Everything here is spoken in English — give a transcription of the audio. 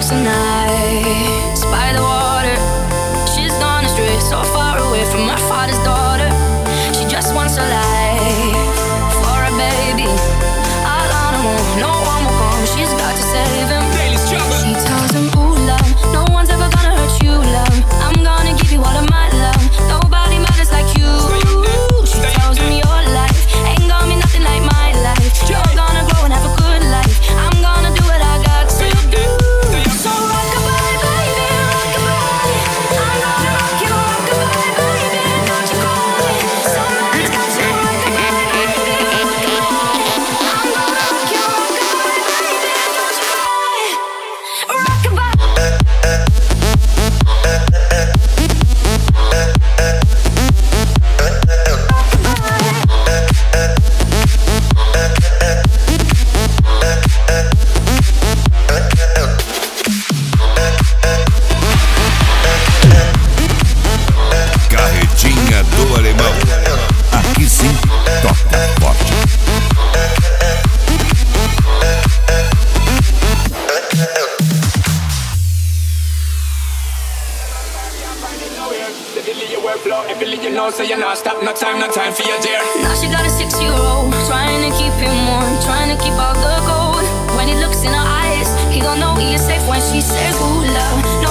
walks the night by the water. She's gone astray, so far away from her father's daughter. She just wants a life for a baby. All on her own, no one will come. She's got to save him. She tells him, ooh, love, no one's ever gonna hurt you, love. I'm gonna give you all of my love. Nobody matters like you. She tells him your life ain't gonna be nothing like my life. You're gonna grow and have a good life. I'm gonna do what I got to do. So rock-a-bye, baby, rock-a-bye. I'm gonna rock you, rock-a-bye, baby. Don't you cry. Somebody's got you, rock-a-bye, baby, rock-a-bye. I'm gonna rock you, rock-a-bye, baby. Don't you cry. Rock-a-bye. Carretinha do Alemão. Aqui sim, toca forte. So you're not stop, no time for your dear. Now she got a 6-year-old, trying to keep him warm, trying to keep all the gold. When he looks in her eyes, he gon' know he is safe when she says, ooh, love.